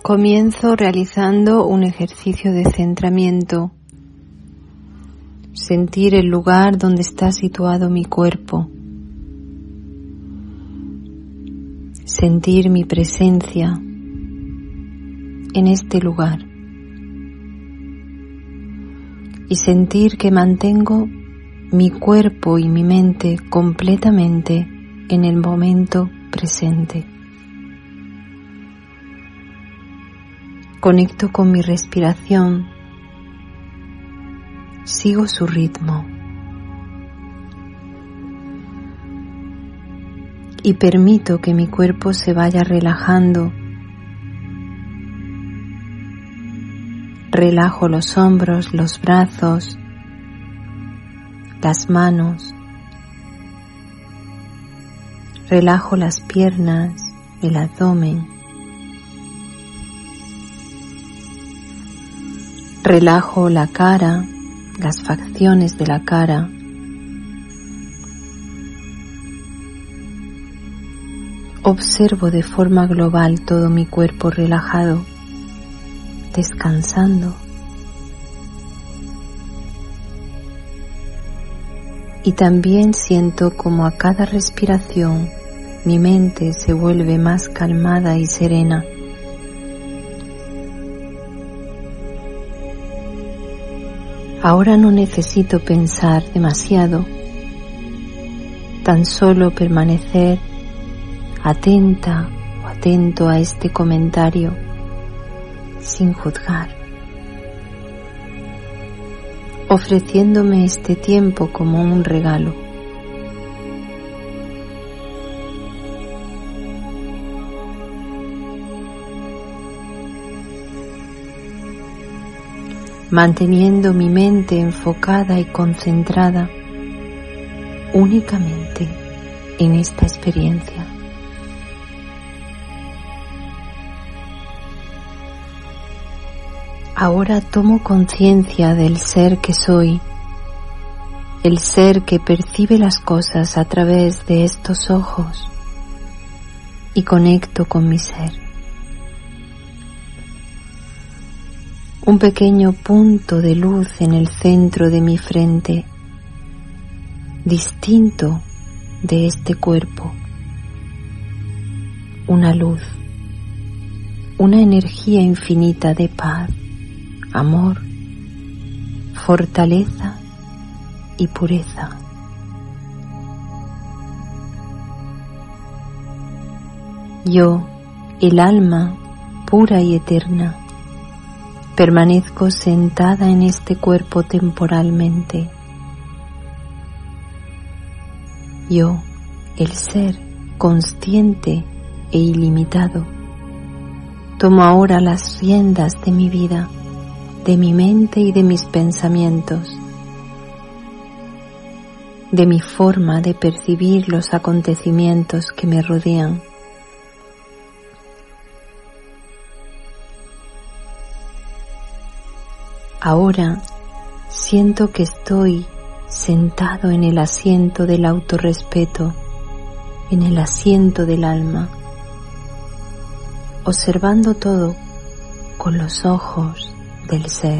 Comienzo realizando un ejercicio de centramiento. Sentir el lugar donde está situado mi cuerpo. Sentir mi presencia en este lugar. Y sentir que mantengo mi cuerpo y mi mente completamente en el momento presente. Conecto con mi respiración, sigo su ritmo y permito que mi cuerpo se vaya relajando. Relajo los hombros, los brazos, las manos, relajo las piernas, el abdomen. Relajo la cara, las facciones de la cara. Observo de forma global todo mi cuerpo relajado, descansando. Y también siento como a cada respiración mi mente se vuelve más calmada y serena. Ahora no necesito pensar demasiado, tan solo permanecer atenta o atento a este comentario sin juzgar, ofreciéndome este tiempo como un regalo. Manteniendo mi mente enfocada y concentrada únicamente en esta experiencia. Ahora tomo conciencia del ser que soy, el ser que percibe las cosas a través de estos ojos, y conecto con mi ser. Un pequeño punto de luz en el centro de mi frente, distinto de este cuerpo. Una luz, una energía infinita de paz, amor, fortaleza y pureza. Yo, el alma pura y eterna, permanezco sentada en este cuerpo temporalmente. Yo, el ser consciente e ilimitado, tomo ahora las riendas de mi vida, de mi mente y de mis pensamientos, de mi forma de percibir los acontecimientos que me rodean. Ahora siento que estoy sentado en el asiento del autorrespeto, en el asiento del alma, observando todo con los ojos del ser.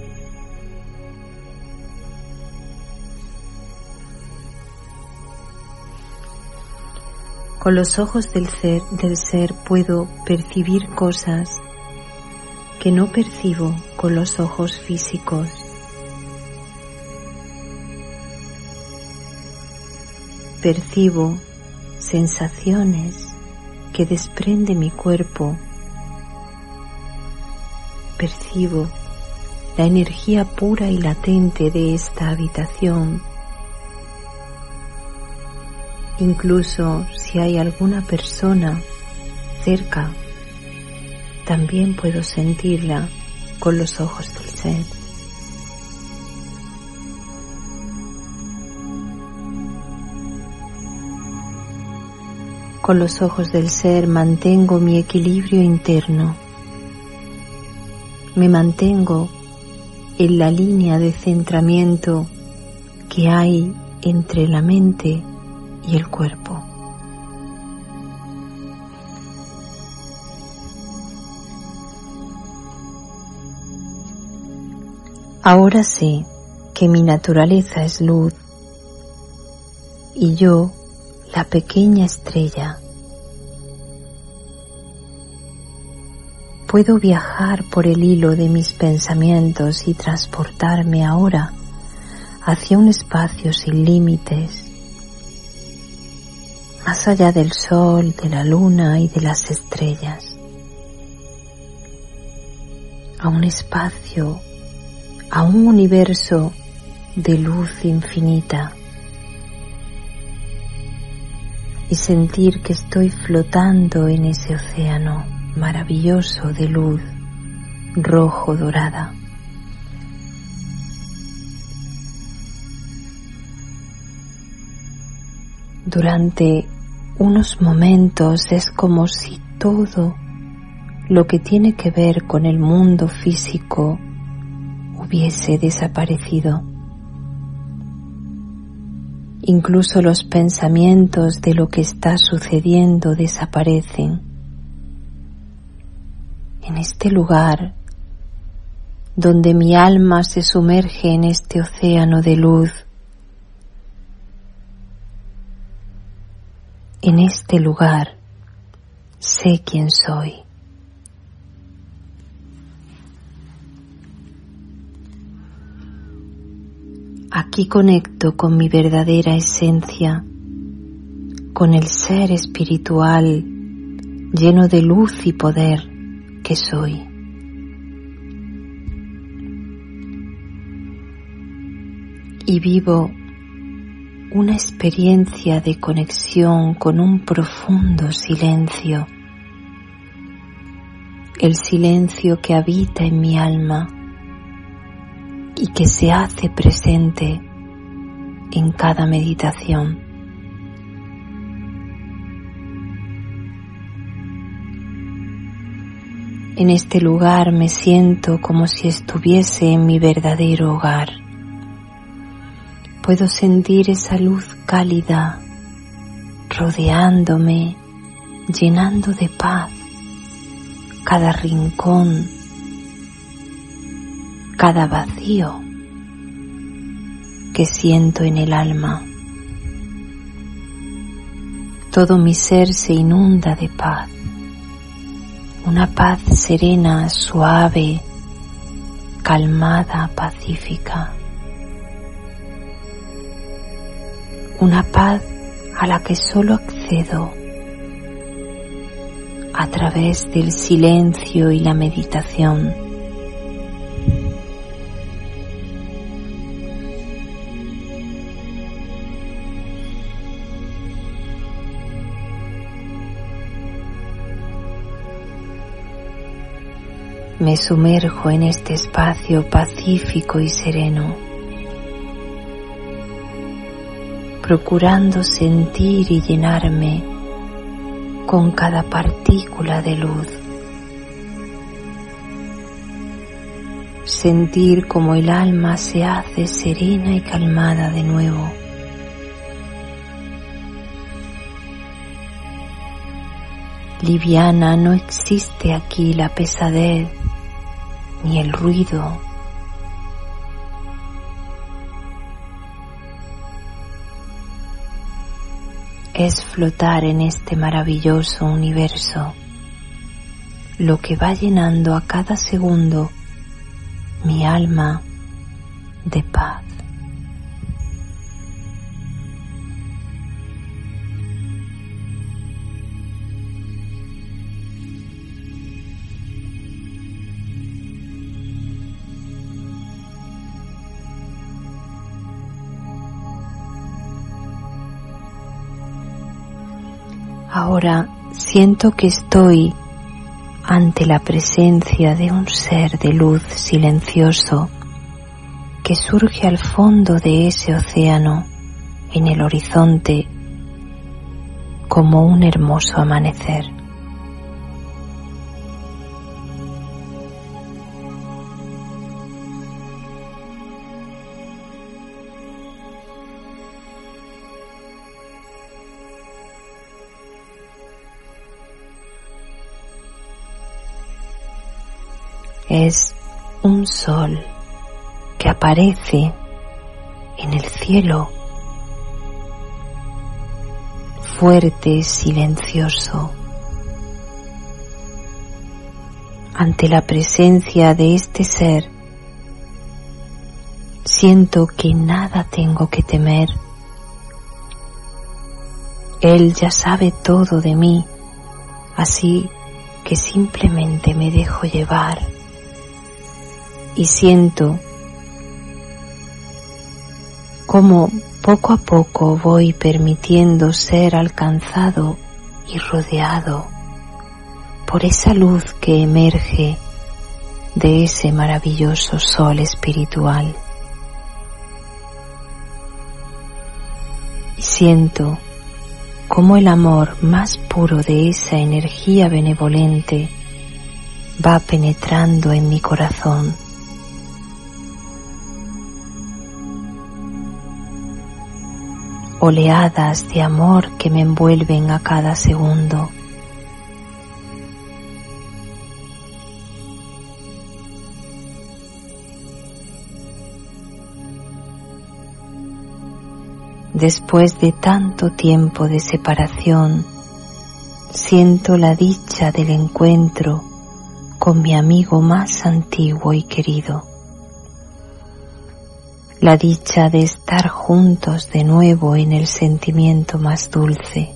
Con los ojos del ser puedo percibir cosas que no percibo con los ojos físicos. Percibo sensaciones que desprende mi cuerpo. Percibo la energía pura y latente de esta habitación. Incluso si hay alguna persona cerca, también puedo sentirla con los ojos del ser. Con los ojos del ser mantengo mi equilibrio interno. Me mantengo en la línea de centramiento que hay entre la mente y el cuerpo. Ahora sé que mi naturaleza es luz y yo, la pequeña estrella, puedo viajar por el hilo de mis pensamientos y transportarme ahora hacia un espacio sin límites, más allá del sol, de la luna y de las estrellas, a un espacio, a un universo de luz infinita, y sentir que estoy flotando en ese océano maravilloso de luz rojo dorada. Durante unos momentos es como si todo lo que tiene que ver con el mundo físico hubiese desaparecido. Incluso los pensamientos de lo que está sucediendo desaparecen. En este lugar, donde mi alma se sumerge en este océano de luz, en este lugar sé quién soy. Aquí conecto con mi verdadera esencia, con el ser espiritual lleno de luz y poder que soy. Y vivo una experiencia de conexión con un profundo silencio, el silencio que habita en mi alma y que se hace presente en cada meditación. En este lugar me siento como si estuviese en mi verdadero hogar. Puedo sentir esa luz cálida rodeándome, llenando de paz cada rincón, cada vacío que siento en el alma. Todo mi ser se inunda de paz, una paz serena, suave, calmada, pacífica. Una paz a la que solo accedo a través del silencio y la meditación. Me sumerjo en este espacio pacífico y sereno, procurando sentir y llenarme con cada partícula de luz. Sentir como el alma se hace serena y calmada de nuevo. Liviana, no existe aquí la pesadez ni el ruido. Es flotar en este maravilloso universo, lo que va llenando a cada segundo mi alma de paz. Ahora siento que estoy ante la presencia de un ser de luz silencioso que surge al fondo de ese océano, en el horizonte, como un hermoso amanecer. Es un sol que aparece en el cielo, fuerte, silencioso. Ante la presencia de este ser, siento que nada tengo que temer. Él ya sabe todo de mí, así que simplemente me dejo llevar y siento cómo poco a poco voy permitiendo ser alcanzado y rodeado por esa luz que emerge de ese maravilloso sol espiritual. Y siento cómo el amor más puro de esa energía benevolente va penetrando en mi corazón. Oleadas de amor que me envuelven a cada segundo. Después de tanto tiempo de separación, siento la dicha del encuentro con mi amigo más antiguo y querido. La dicha de estar juntos de nuevo en el sentimiento más dulce.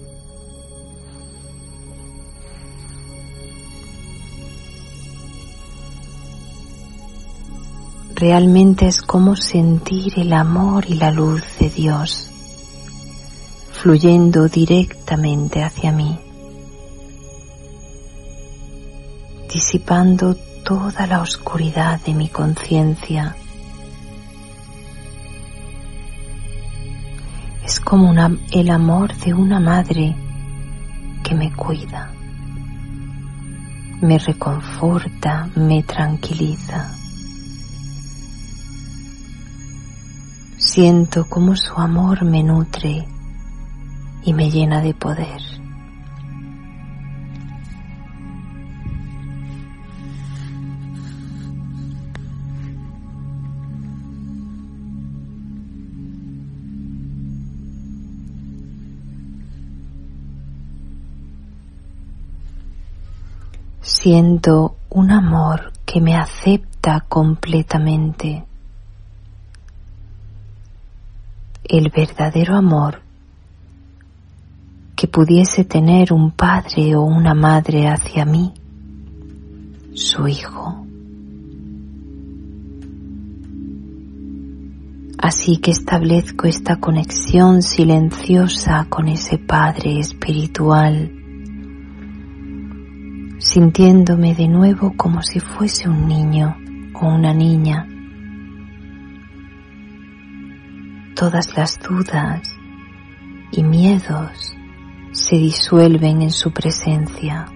Realmente es como sentir el amor y la luz de Dios fluyendo directamente hacia mí, disipando toda la oscuridad de mi conciencia. Es como el amor de una madre que me cuida, me reconforta, me tranquiliza. Siento cómo su amor me nutre y me llena de poder. Siento un amor que me acepta completamente. El verdadero amor que pudiese tener un padre o una madre hacia mí, su hijo. Así que establezco esta conexión silenciosa con ese Padre espiritual, sintiéndome de nuevo como si fuese un niño o una niña. Todas las dudas y miedos se disuelven en su presencia.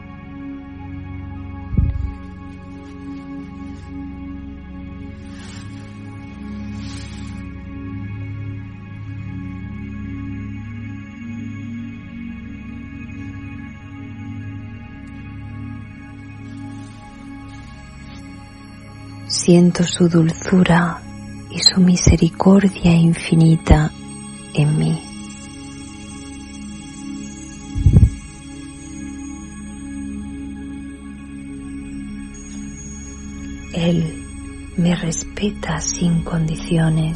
Siento su dulzura y su misericordia infinita en mí. Él me respeta sin condiciones.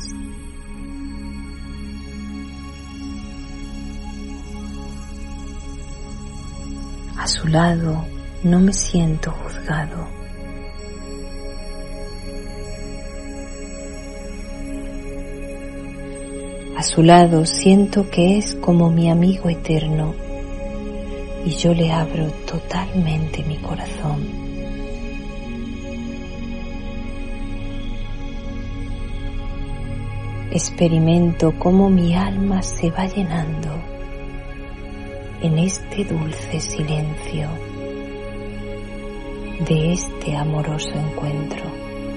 A su lado no me siento juzgado. A su lado siento que es como mi amigo eterno y yo le abro totalmente mi corazón. Experimento cómo mi alma se va llenando en este dulce silencio de este amoroso encuentro.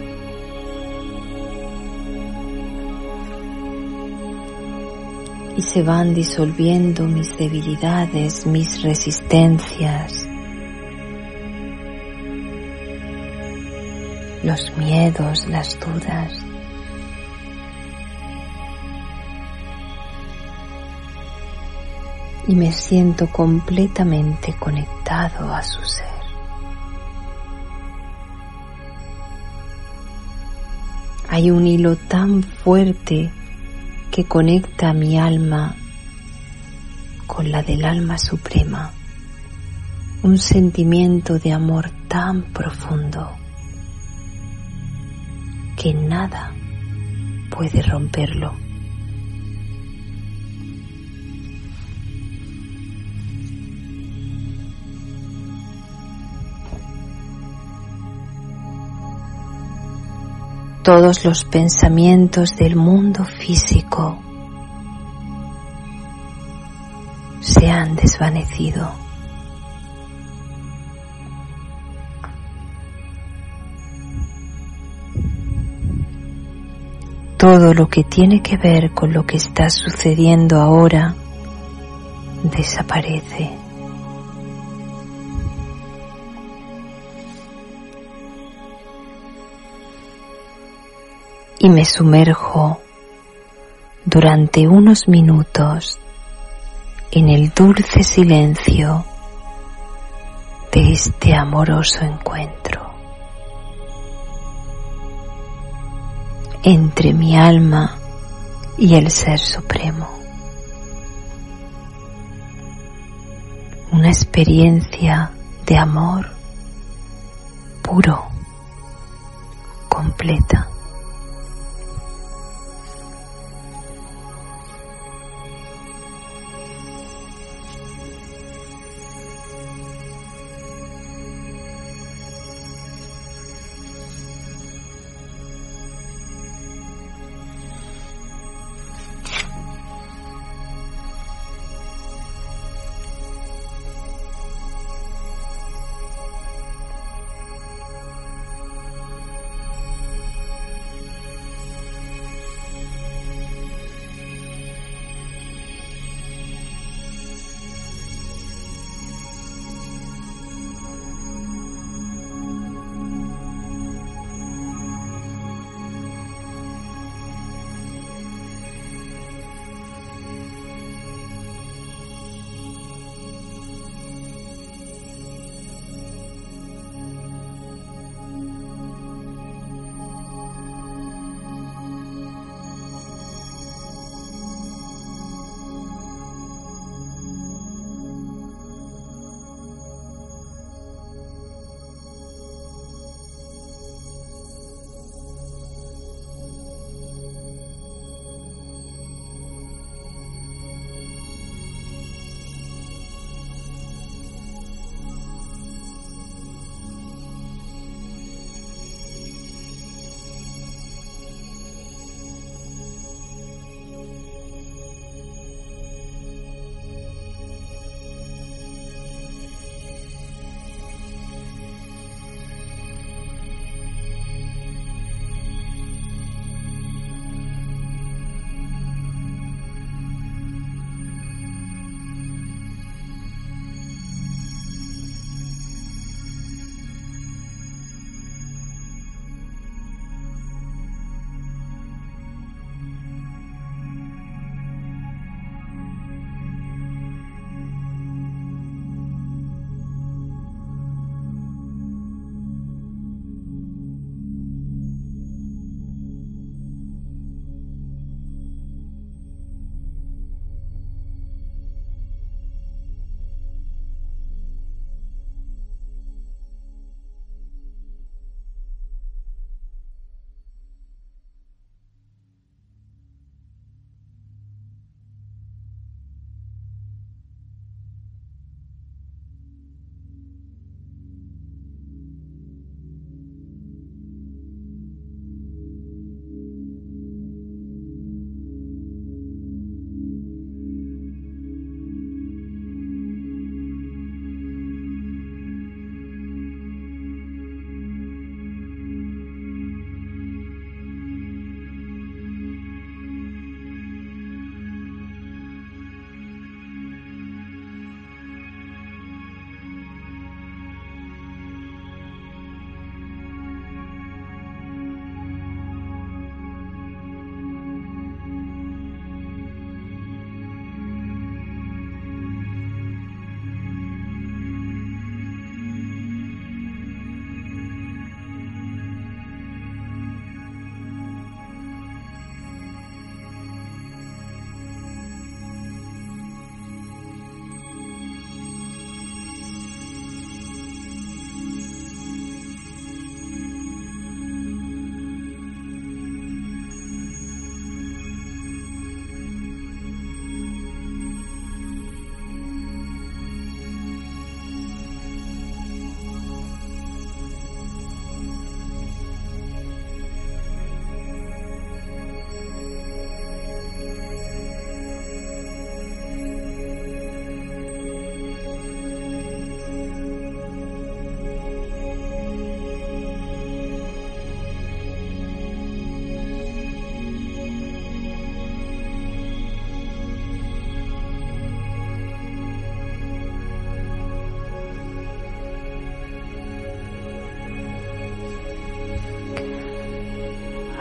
Y se van disolviendo mis debilidades, mis resistencias. los miedos, las dudas. Y me siento completamente conectado a su ser. Hay un hilo tan fuerte que conecta mi alma con la del alma suprema, un sentimiento de amor tan profundo que nada puede romperlo. Todos los pensamientos del mundo físico se han desvanecido. Todo lo que tiene que ver con lo que está sucediendo ahora desaparece. Y me sumerjo durante unos minutos en el dulce silencio de este amoroso encuentro entre mi alma y el Ser Supremo. Una experiencia de amor puro, completa.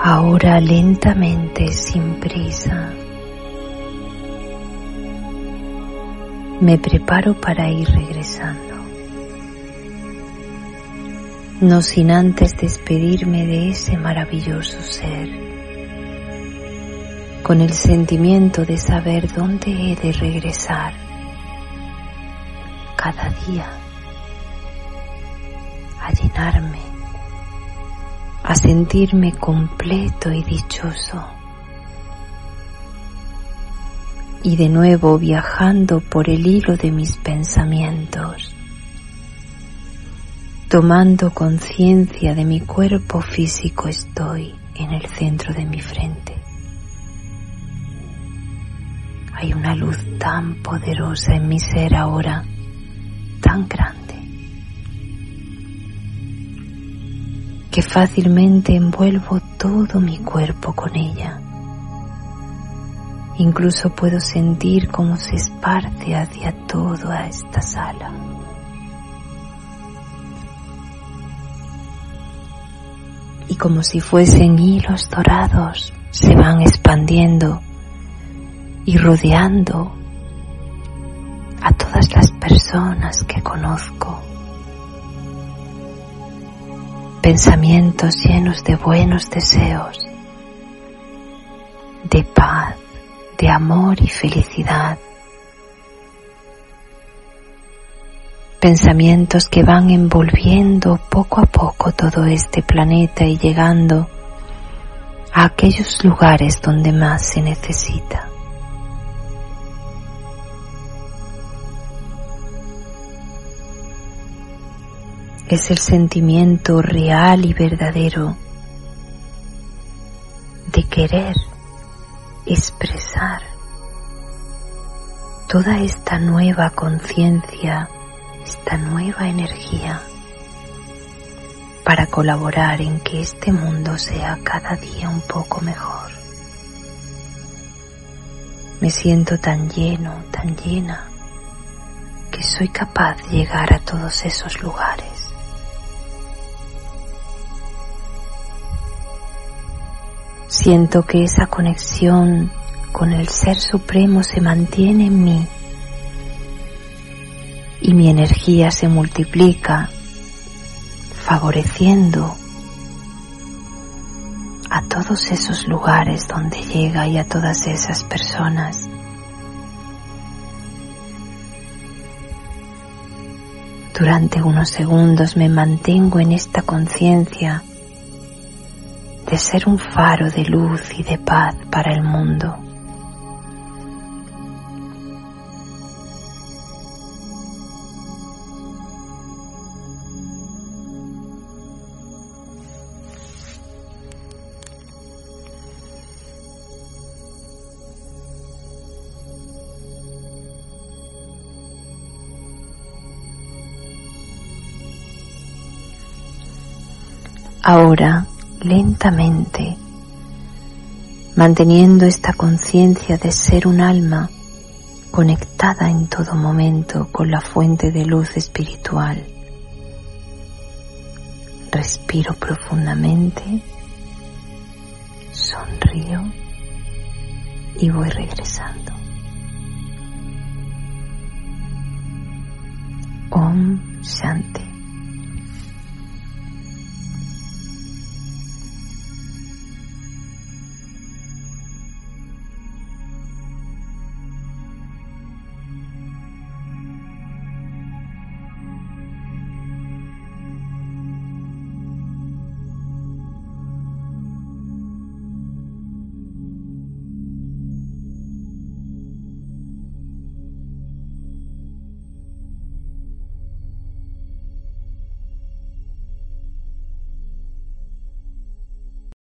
Ahora lentamente, sin prisa, me preparo para ir regresando, no sin antes despedirme de ese maravilloso ser, con el sentimiento de saber dónde he de regresar cada día, a llenarme, a sentirme completo y dichoso. Y de nuevo viajando por el hilo de mis pensamientos, tomando conciencia de mi cuerpo físico, estoy en el centro de mi frente. Hay una luz tan poderosa en mi ser ahora, tan grande, que fácilmente envuelvo todo mi cuerpo con ella. Incluso puedo sentir cómo se esparce hacia toda esta sala. Y como si fuesen hilos dorados, se van expandiendo y rodeando a todas las personas que conozco. Pensamientos llenos de buenos deseos, de paz, de amor y felicidad. Pensamientos que van envolviendo poco a poco todo este planeta y llegando a aquellos lugares donde más se necesita. Es el sentimiento real y verdadero de querer expresar toda esta nueva conciencia, esta nueva energía, para colaborar en que este mundo sea cada día un poco mejor. Me siento tan lleno, tan llena, que soy capaz de llegar a todos esos lugares. Siento que esa conexión con el Ser Supremo se mantiene en mí y mi energía se multiplica, favoreciendo a todos esos lugares donde llega y a todas esas personas. Durante unos segundos me mantengo en esta conciencia de ser un faro de luz y de paz para el mundo. Ahora, lentamente, manteniendo esta conciencia de ser un alma conectada en todo momento con la fuente de luz espiritual, respiro profundamente, sonrío y voy regresando. Om Shanti.